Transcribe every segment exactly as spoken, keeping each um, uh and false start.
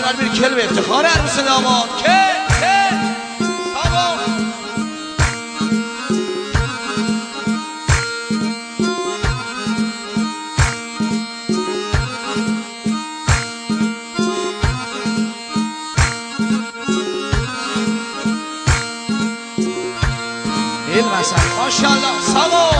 ماجرال bir کل به افتخار عروس داماد کل کل ساقا المثل ماشاءالله ساقا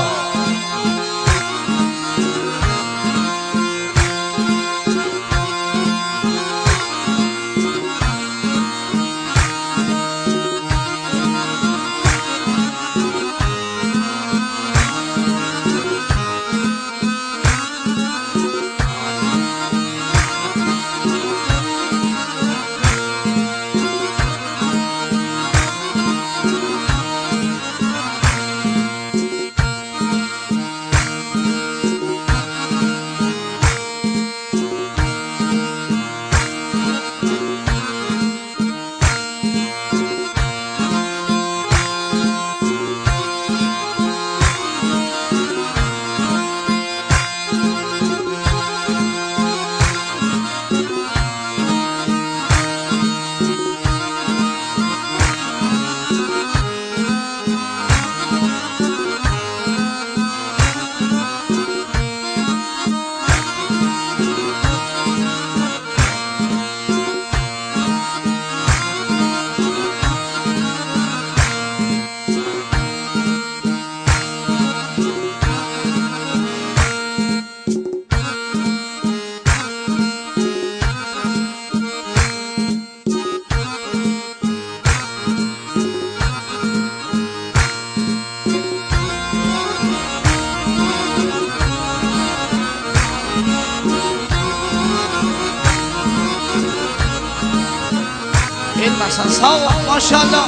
المثل ساقا ماشاءالله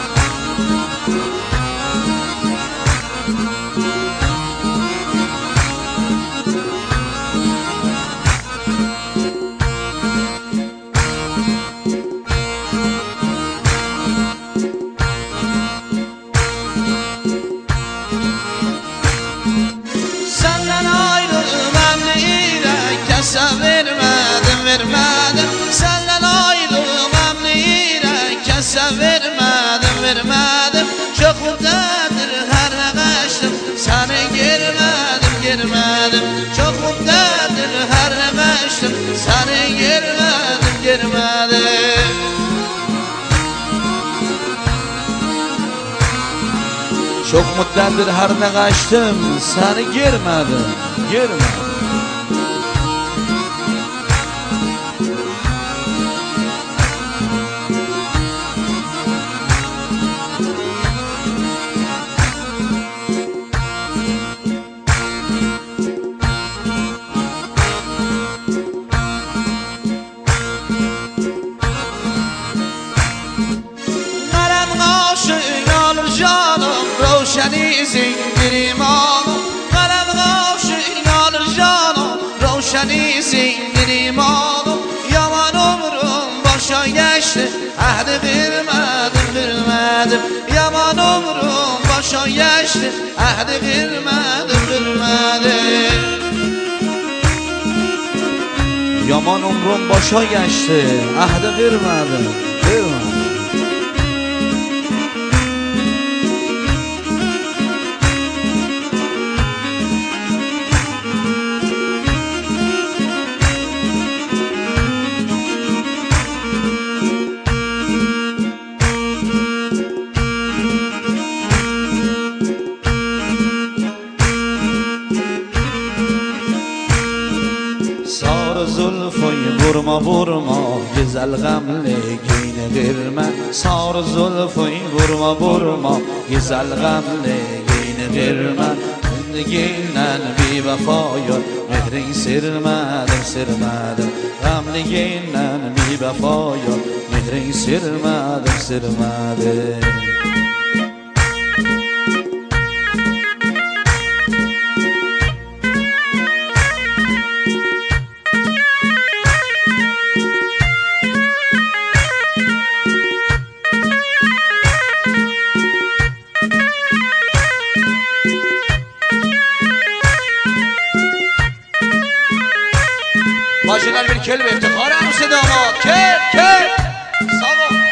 senden ayrılmam neyine kese vermedim vermedim senden ayrılmam neyine kese vermedim vermedim çok mutludur her ne kaçtım seni girmedim girmedim çok mutludur her ne kaçtım seni girmedim girmedim çok mutludur her ne kaçtım seni girmedim girmedim روشنی زنگیریم آنو قلم غاشین آلر جانو روشنی زنگیریم آنو yaman umurum boşa geçti ahdi bilmedim bilmedim yaman umurum boşa geçti ahdi bilmedim bilmedim yaman umurum boşa geçti ahdi bilmedim bilmedim vurma vurma güzel gamligini girme sar zulfü vurma vurma güzel gamligini girme gamliginden bir vefaya mehrin sirmedim sirmedim gamliginden bir vefaya mehrin sirmedim sirmedim Başlar bir کل به افتخار عروس داماد کل کل ساوا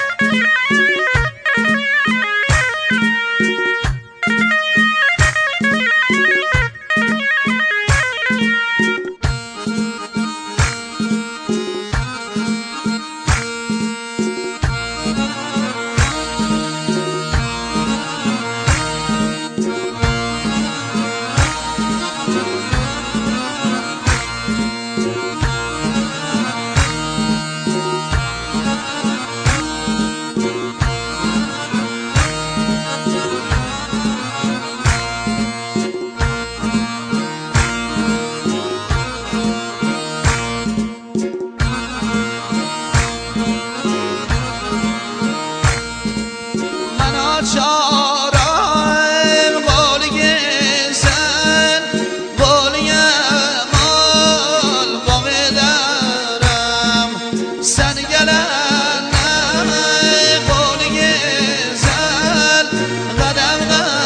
چارم قولی زن قولی مال باقی دارم سن گلن قولی زن قدم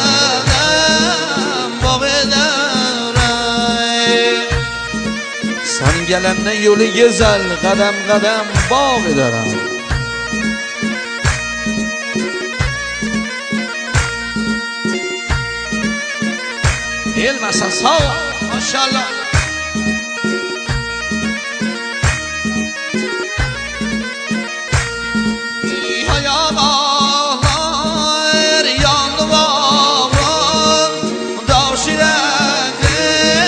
قدم باقی دارم سن گلن یولی زل قدم قدم باقی دارم علم اساسا ماشاءالله یا باهر یان دوام داشیده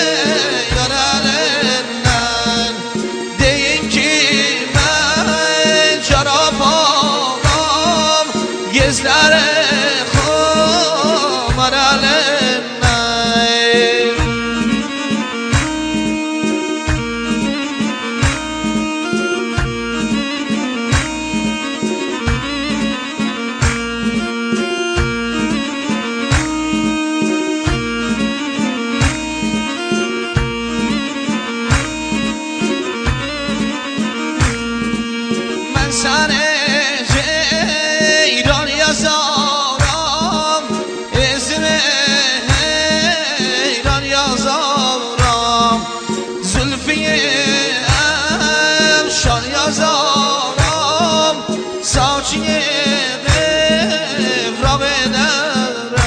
یارنن دین کی من چرا پاهم گزلر خمرالن سن ایران یازارم اسم ایران یازارم زلفی امشان یازارم ساچی قفرا بدرم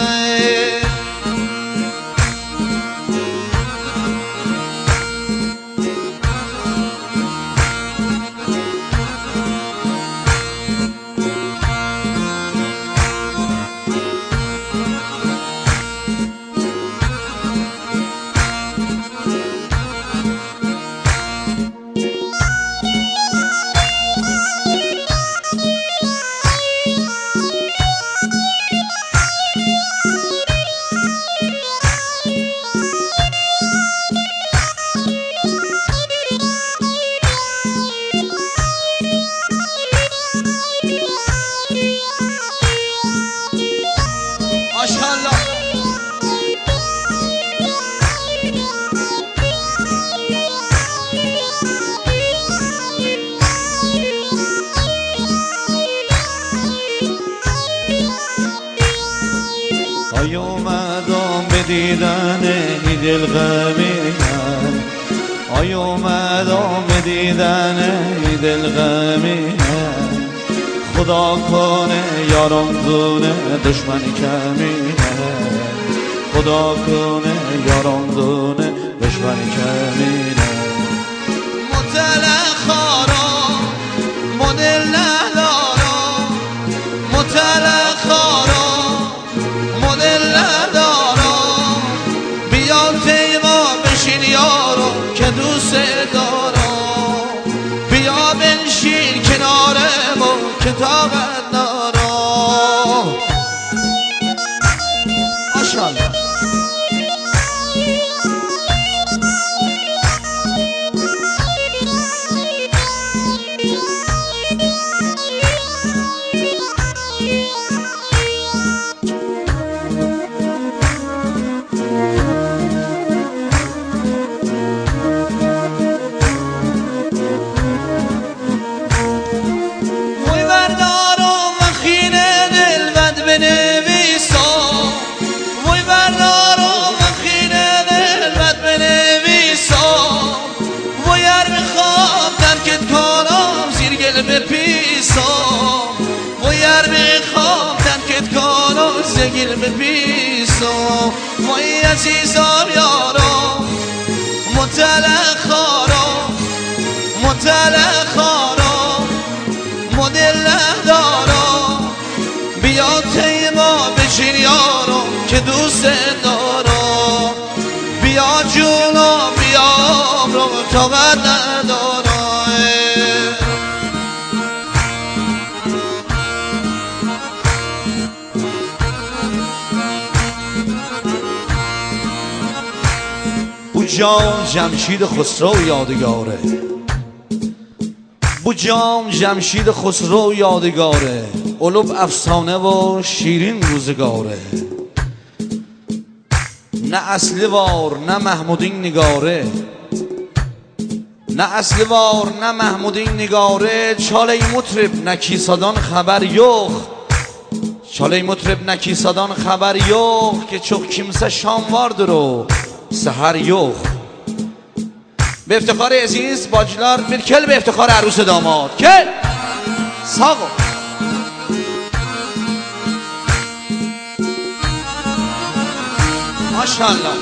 ماشاءالله ای اومدم به دیدن ای دل غمینم ای اومدم به دیدن ای دل غمینم خدا کنه یارم دونه دشمن کمینه خدا کنه یارم دونه دشمن کمینه مطلع خارا مدل ندارم مطلع خارا مدل ندارم بیا تیما بشین یارو که دوست دارم بیا بنشین کنارم و که طاقت دارم ماشاءالله وی بردارم خینه دل بد بنویسم وی ار در میخوام تنکت کنم زگیر بپیسم وای عزیزم یارم مطلق خارم مطلق خارم مدل دارم بیا تیما بشین یارم که دوست دارم بیا جونم بیا عمرم طاقت ندارم بو جام جمشید خسرو یادگاره بو جام جمشید خسرو یادگاره علوب افسانه و شیرین روزگاره نه اصلی وار نه محمودین نگاره نه اصلی وار نه محمودین نگاره چاله مطرب نکیسادان خبر یوخ چاله مطرب نکیسادان خبر یوخ که چوک کیمسه شام واردر و سحر یوخ به افتخار عزیز باجلار میرکل به افتخار عروس داماد که ساقو ماشاءالله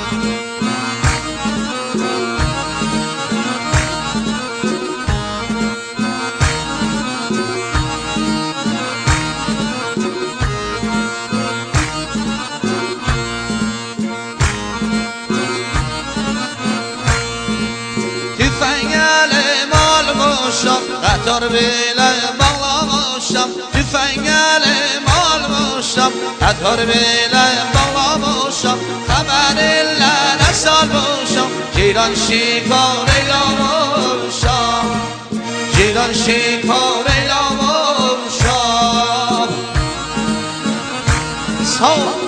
قطار بیله بالا تفنگل مال باشم قطار بیله بالا باشم خبر لعنه سال باشم جیران شکار ایلا باشم جیران شکار ایلا باشم سال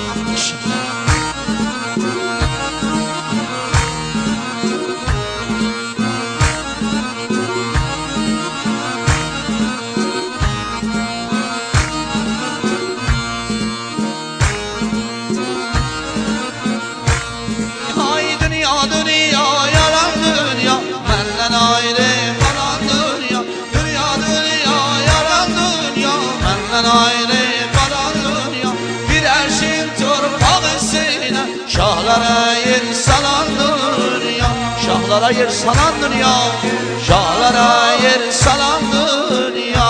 şahlara yer salan dünya şahlara yer salan dünya şahlara yer salan dünya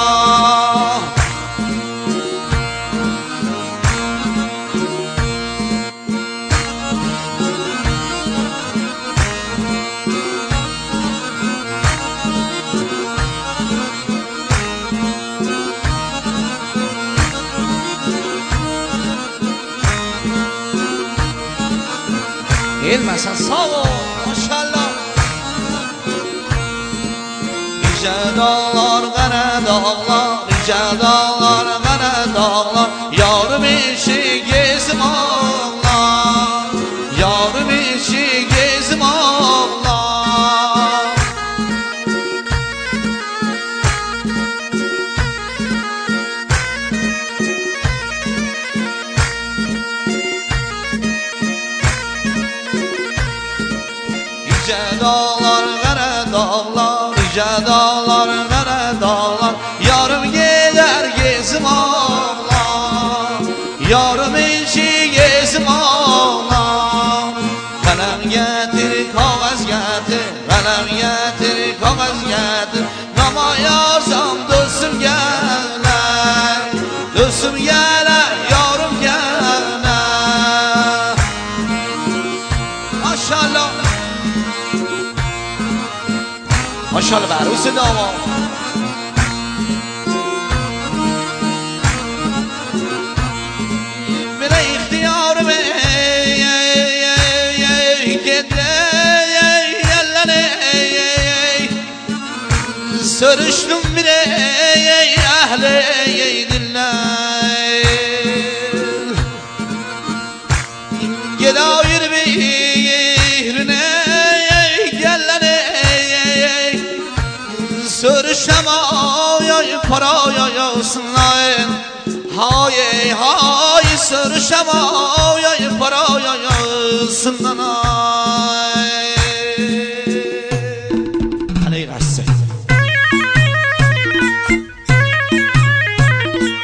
Elmasan sağ ol maşallah Rica dağlar qara dağlar Rica dağlar qara dağlar Yarım işi gezim ağlar Yarım işi gezim ağlar Rica dağlar qara dağlar Rica dağlar qara dağlar Yarım gider gezim ağlar Yarım içi gezim ağlar Kalem getir kağız getir Kalem getir kağız getir Nama yazam dostum geler Dostum geler yarım geler Maşallah Maşallah be عروس داماد بره اختیار به گده یلنه سرشتم بره اهل دلنه گدایر بیرنه سرشم آیای پرایای سناین های های سرشم آیای پرایای سناین علی قصه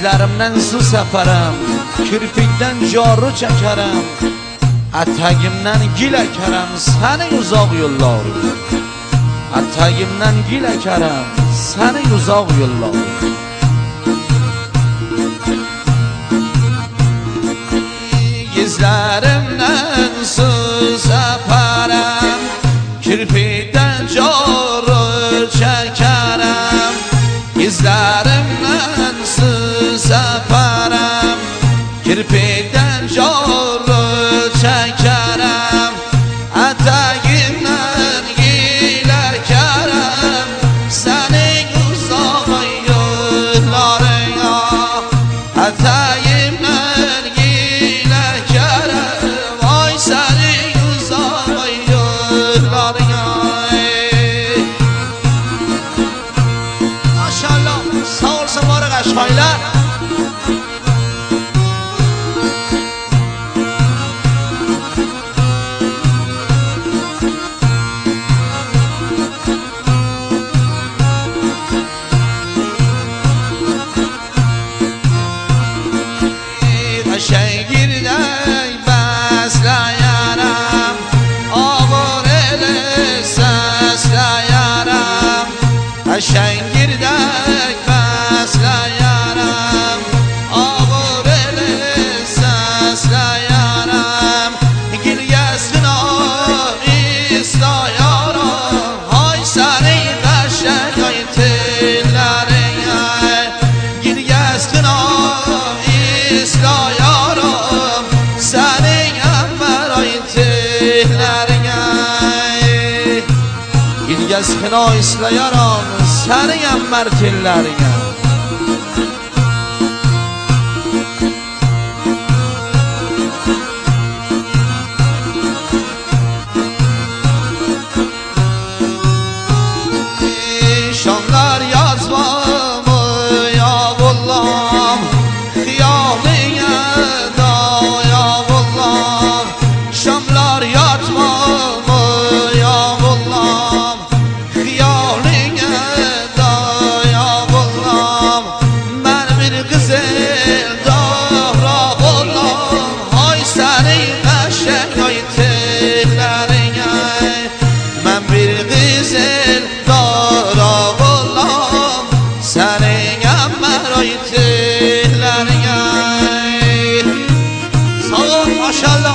izlerimden su seferim, kirpikten carı çekerim, atagimden gil ekerim seni uzak yollar. Atagimden gil ekerim seni uzak yollar. İzlerimden su seferim, kirpikten carı çekerim, İzlerimden su seferim, kirpikten carı çekerim, atagimden gil ekerim senin uzak yollarına. Atagimden gil ekerim ay senin uzak yollarına. Maşallah sağ olsun var Qaşqaylar. Şengirdek besleyerim, ağır eli sesleyerim. Şengirdek besleyerim, ağır eli sesleyerim. Gil gelsin o isteyerim, hay seni qəşəng ay tellerine. Gil gelsin o isteyerim senin əmbər ay tellerine. Gil gelsin o isteyerim senin əmbər tellerine. Şamlar yazmamı ya Allah'ım, hiyaline da ya Allah'ım. Şamlar yatmamı ya Allah'ım, hiyaline da ya Allah'ım. Ben bir güzel dağra Allah'ım, hay senin qəşəng ay tellerine. Ben bir güzel dağra Allah'ım senin əmbər ay tellerine. Sağ ol maşallah.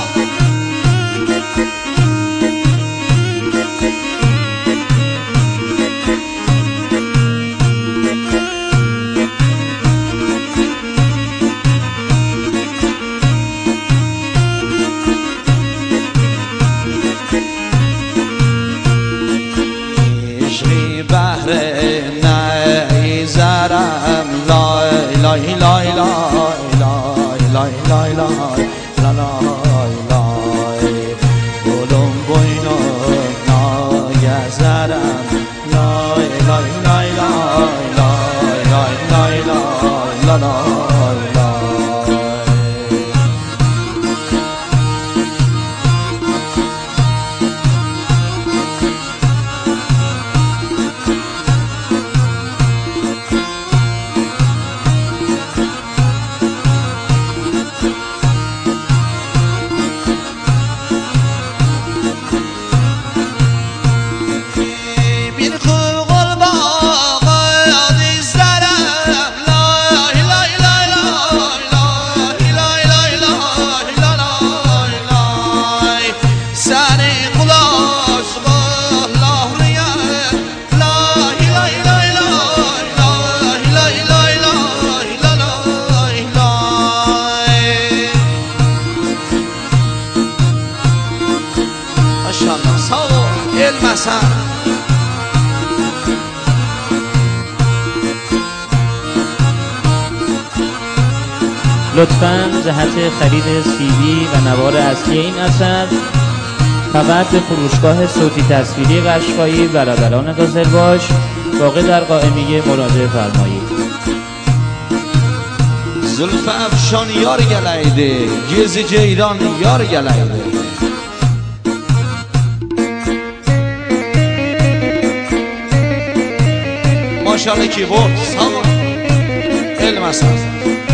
عشقی بحر نیزرم لای لای لای لای لای لای لای لای لای لای گلم بوینم نایزرم لای لای لای لای لای لای لای لای لای الحسن. لطفاً جهت خرید سی دی و نوار اصلی این اثر فقط به فروشگاه صوتی تصویری قشقایی برادران قزلباش واقع در قائمیه مراجعه فرمایید. زلف افشان یار گلایده، گز جیران یار گلایده. ماشاءالله کیبورد سلام علم اصلا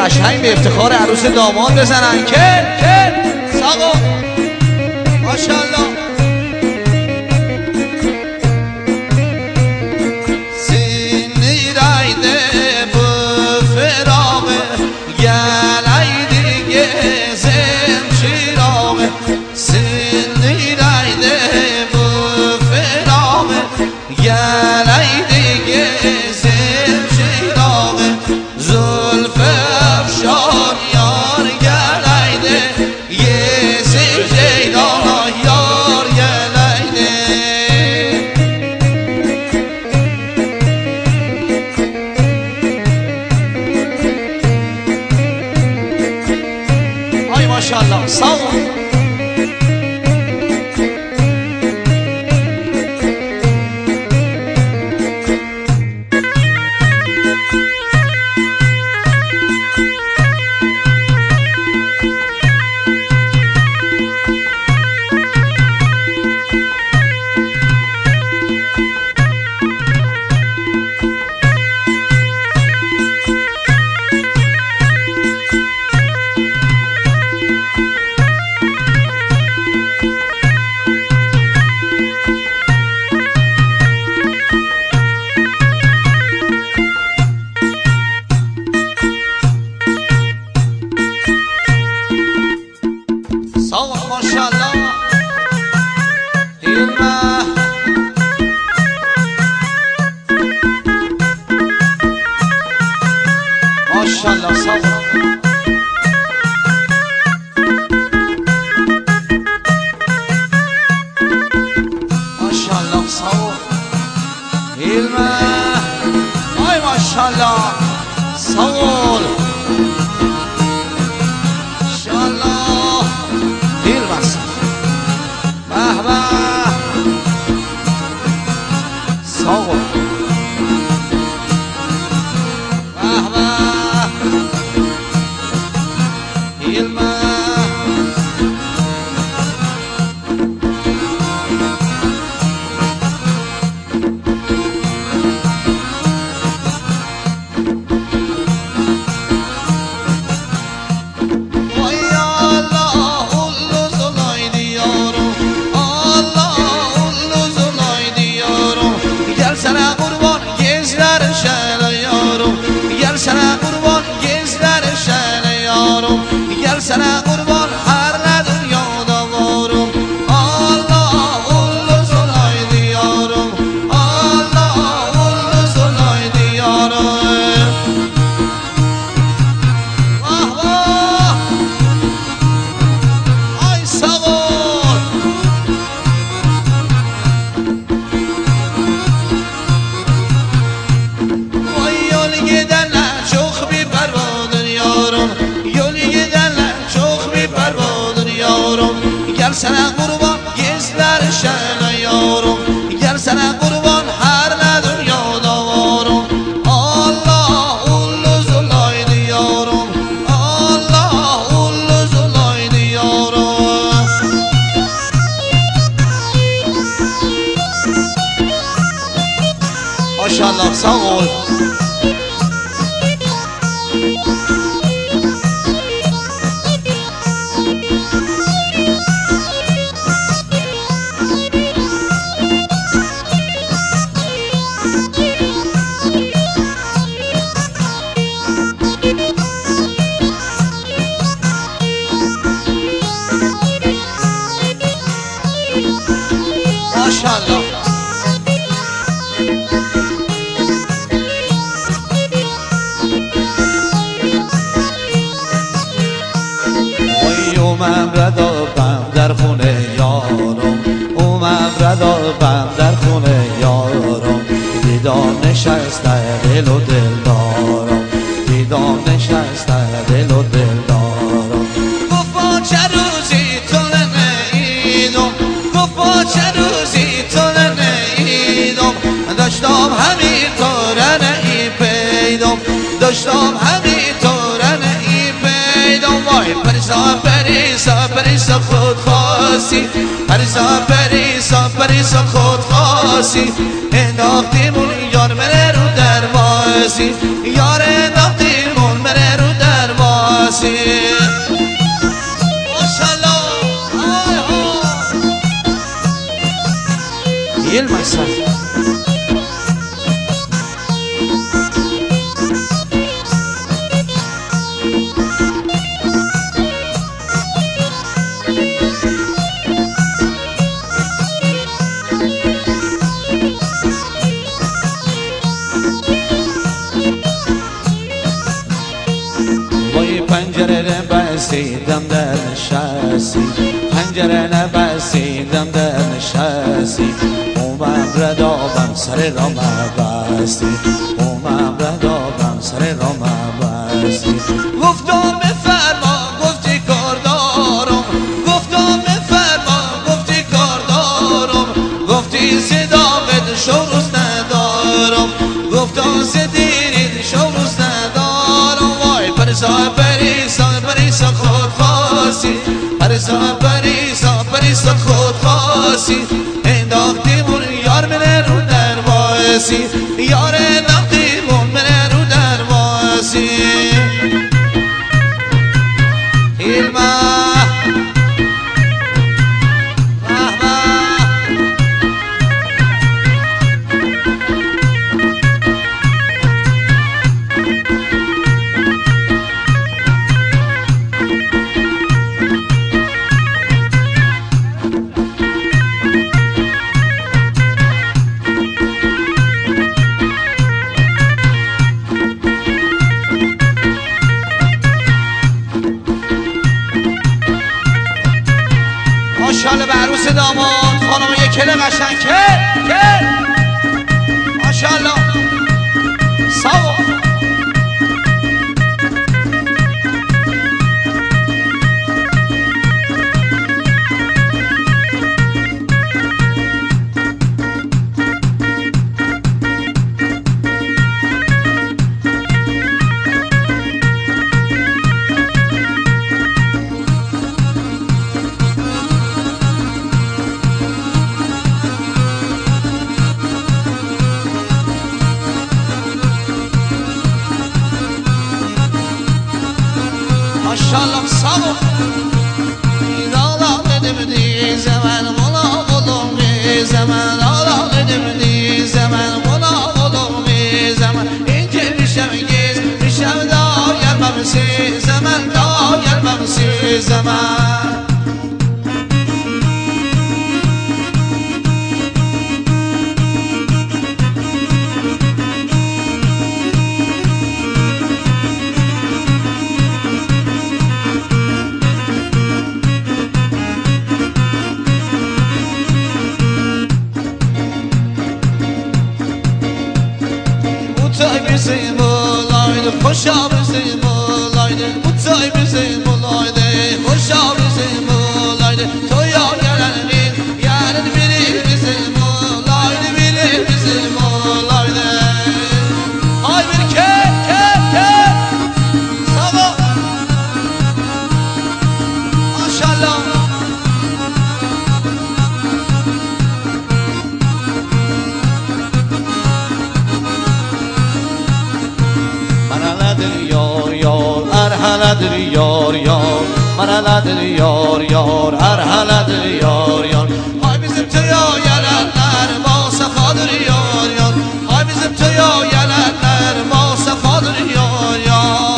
قشنگ به افتخار عروس داماد بزنن. کل کل ساقو ماشاءالله. سینی رایده bu ferağı gel haydi gezem çirağı. Seni rayde bu ferağı gel haydi gezem çirağı. Zülfü efşan yar gel haydi gezem ceylan yar gel haydi. Ay maşallah sağ ol. Sağ ol maşallah. Hilme maşallah sağ ol. Maşallah sağ ol. Hilme ay maşallah sağ ol. İnşallah Hilmas Bahba sağ ol. Bahba Hilma sana kurban gezler şele yarım. Gel sana kurban gezler şele yarım. Gel sana kurban her ne dünyada varım. Allah ullu solaydı yarım. Allah ullu solaydı yarım. Vah vah ay sağ ol. Gel sana kurban gezler şele yarım. Gel sana kurban her ne dünyada varım. Allah ullu zulaydı yarım. Allah ullu zulaydı yarım. Maşallah sağ ol. Maşallah. وای اومم ردابم در خونه یارم. اومم ردابم در خونه یارم. دیدم نشسته دل و دل دارم. دیدم نشسته دل و دل دارم. گفت چه روزی تو نیدم. گفت چه روزی تو نیدم. داشتم همین طوره نی پیدم. داشتم همین طوره نی پیدم. وای پریسا پریسا پریسا خود خاصی. پریسا پریسا پریسا خود خاصی. انداختیمون یار مره رو دروازی. یار انداختیمون مره رو دروازی. حسن پنجره نبستیدم در نشستی پنجره نبستیدم در نشستی اومم ردابم سر را مبستی اومم ردابم سر را مبستی گفتم بفرما گفتی کار دارم گفتم بفرما گفتی کار دارم گفتی صداقت شوروز ندارم گفتم صدیرید شوروز ندارم وای پرسا پریسا پریسا خود خاصی پریسا پریسا پریسا خود خاصی انداختیمون یار منه رو درواسی یار انداختیمون منه رو درواسی ایلما ماشاءالله به عروس داماد خانم یک کل قشنگ کل کل ماشاءالله سوا Maşallah sabır Dağlar edimdi zaman Kola olur bir zaman Dağlar edimdi zaman Kola olur bir zaman İnce bir şevgiz Bir şevda gelmemsi zaman Da gelmemsi zaman bizim olaydı, hoşa bizim olaydı. Mutay bizim olaydı, hoşa bizim olaydı. Toya gelenin, yarın biri bizim olaydı, biri bizim olaydı. Ay bir kek, kek, kek. Sabah. Maşallah. Yar yar erheledir yar yar Merheledir yar yar erheledir yar yar Hay bizim töya gelenler Masafadır yar yar Hay bizim töya gelenler Masafadır yar yar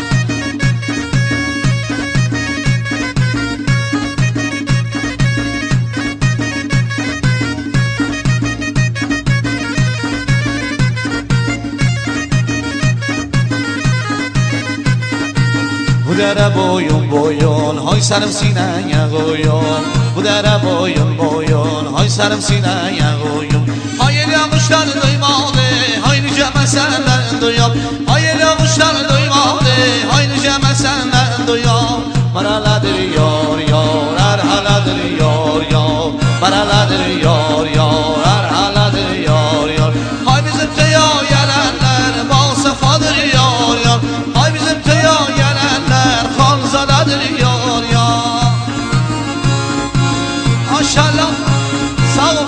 Bu dere boyun boyun, hay sarım sineye koyun. Bu dere boyun boyun, hay sarım sineye koyun. Hay el yağışlar duymadı, hay nice meseler duyuyor. Hay el yağışlar duymadı, hay nice meseler duyuyor. Merheledir yar yar, erheledir yar yar. Merheledir yar yar, erheledir yar yar. Hay bizim töya gelenler, bal sefadır yar yar. Hay bizim töya gelenler, Hanzadedir yar yar. Maşallah, sağ ol.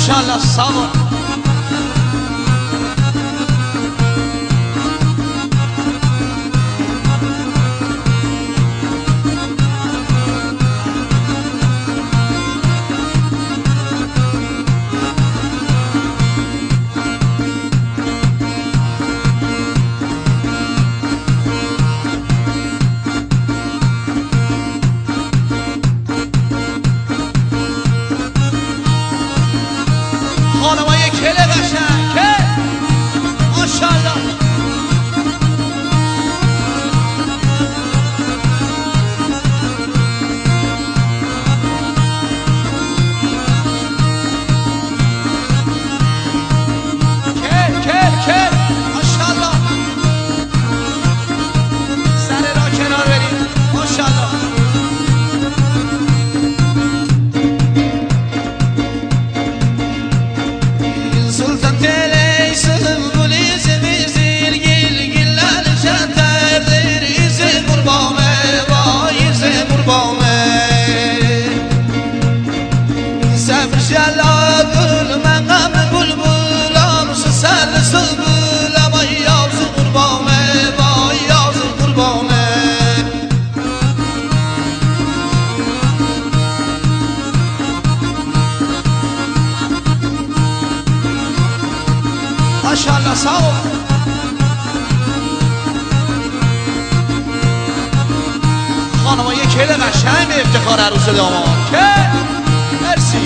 ماشاءالله سوا خانمای کل قشنگ که ماشاءالله کل کل کل ماشاءالله سر را کنار بریم ماشاءالله سلطان تلی سنبولی زمزیر گل گلال شنتر در ایز قربامه با ایز قربامه سفر شلا گل مقام بلبلان سر سنبول با یاز قربامه با یاز قربامه ماشاءالله سوا خانمای کل قشنگ به افتخار عروس داماد که مرسی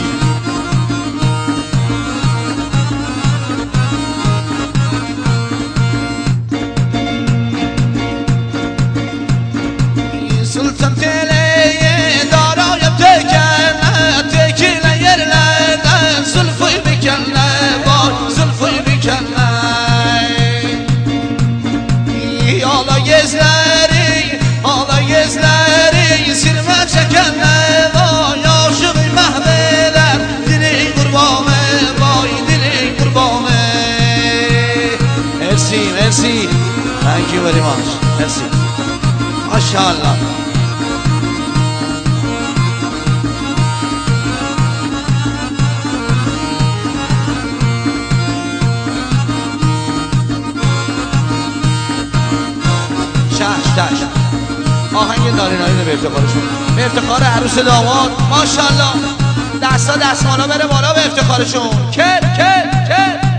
سلطان تلی دارای تکنه تکیل yerlerden zülfü bikenle var zülfü bikenle Ağla gezleri ağla gezleri silme çekenle var aşık mehveder dili kurbanı vay dili kurbanı Merci merci thank you very much merci maşallah شش آهنگ نارینایی رو به افتخارشون به افتخار عروس داماد ماشاءالله دستا دستمالا بره بالا به افتخارشون کل کل کل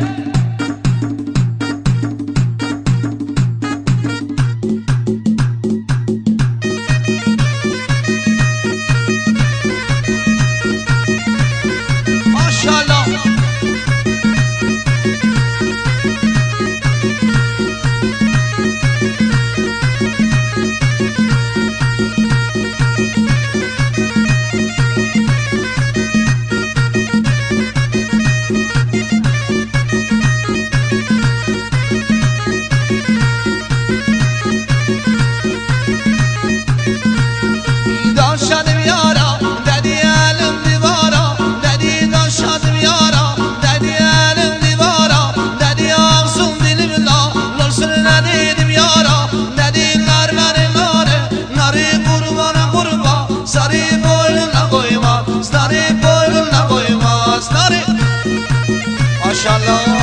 ماشاءالله ماشاءالله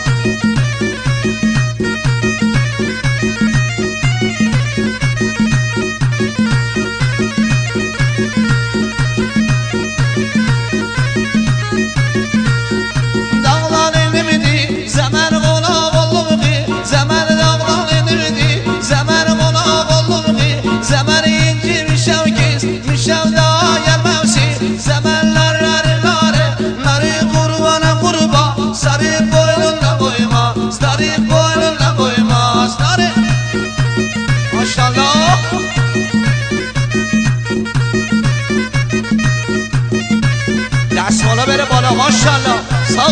dağlar inmedi zaman konak oldu ki zaman dağlar inmedi zaman konak oldu ki zaman inci mişevkiz mişevda gelmevsi zamanlar nare nare nare kurbana kurba sarı boynuna koyma sarı boynuna koyma sarı maşallah دستمالا بره بالا ماشاءالله ساو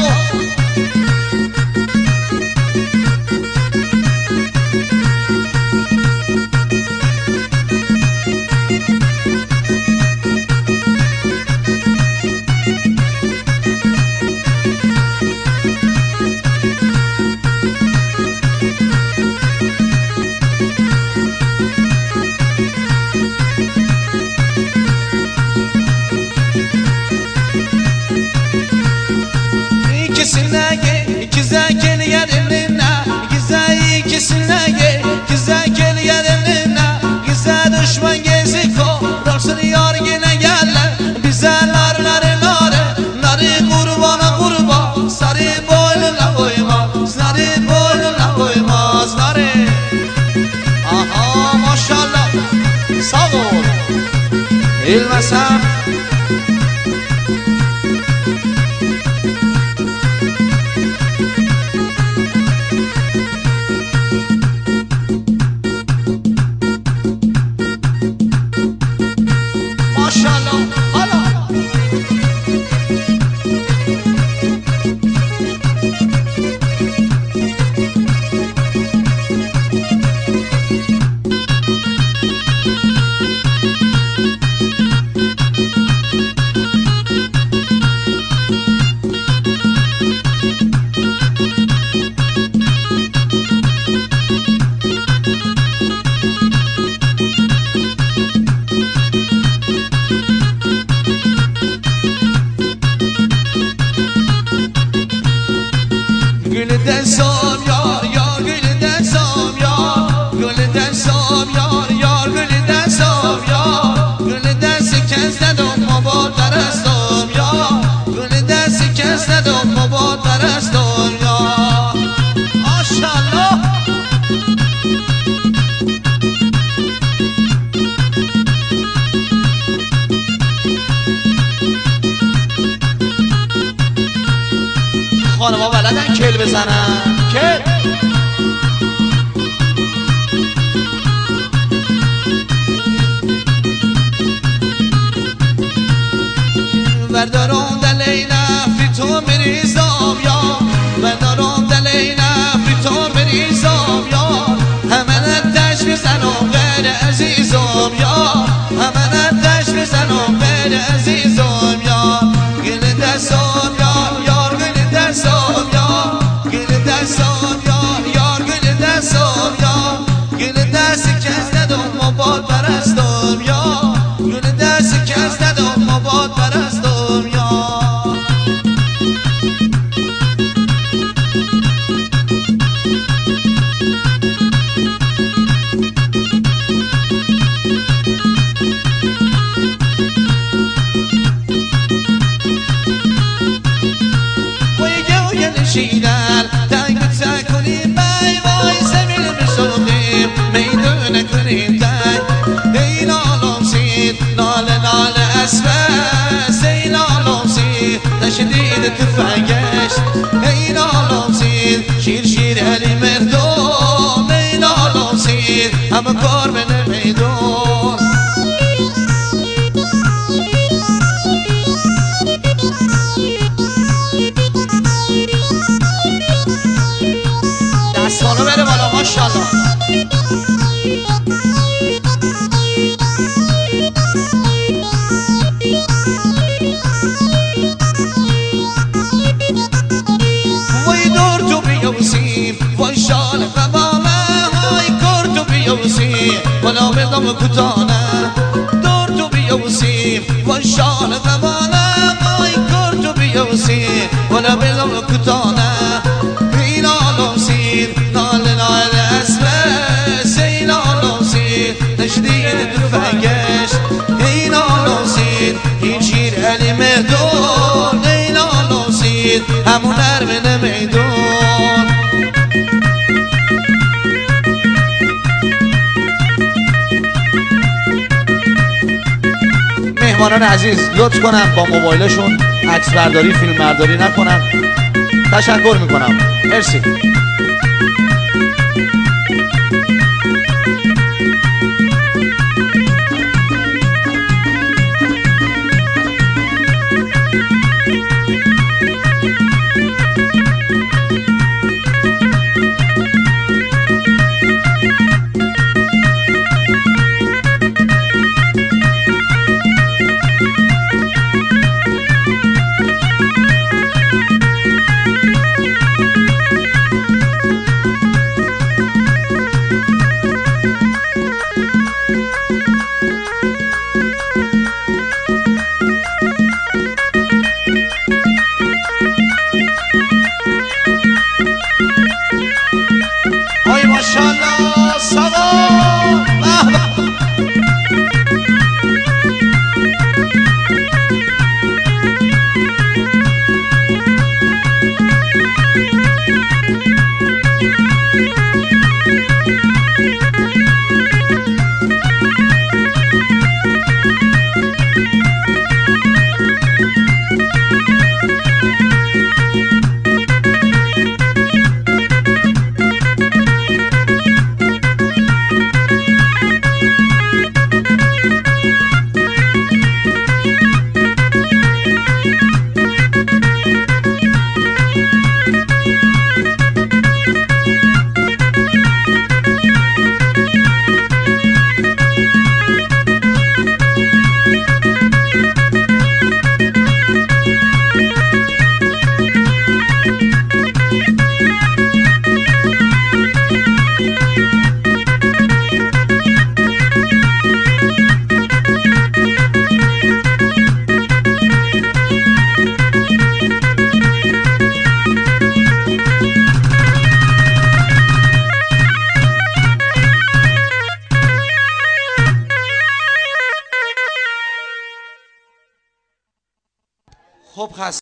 ikisine ikisine yerine güzel ikisine güzel yerine güzel düşman gezi ko Dolsun yar yine gelle bize nar nar nar nari kurbana kurba sarı boynuna koyma sarı boynuna koyma sarı aha maşallah sağ ol bilmesem Gülden som yar yar gülden som yar Gülden som yar yar gülden som yar Gülden sekizde doğma bu darastom yar Gülden sekizde doğma bu darastom yar Maşallah خانما بلدن کل بزنن کل بردارم دلینا فی تو مریزام یا بردارم دلینا فی تو مریزام یا همه ندش بزنم غیر عزیزم یا همه ندش بزنم غیر عزیزم یا گل دستم یا یار گل دستم یا گل دستم یا یار گل دستم یا گل دست کس ندم مباد پرستم یا گل دست کس ندم مباد پرستم یا شیدن تنگ تکنیم بای وای زمین بسودیم میدون کنیم تنگ این آلام سید نال نال اسفس این آلام سید تشدید تفنگشت این آلام سید شیر شیر علی مردم این آلام سید همه کار بنه میدون دستانو بره بالا ماشاءالله وای دور تو بیوسیم وای شال قبامه وای کار تو بیوسیم ولا بدم کتانه دور تو بیوسیم وای شال قبامه وای کار تو بیوسیم ولا بدم کتانه این آلام سید نال نال اسبس این آلام سید تشدید تفنگشت این آلام سید این شیر علی مهدون این آلام سید همون ارمن میدون مهمانان عزیز لطف کنم با موبایلشون عکس برداری فیلم برداری نکنن تشکر میکنم مرسی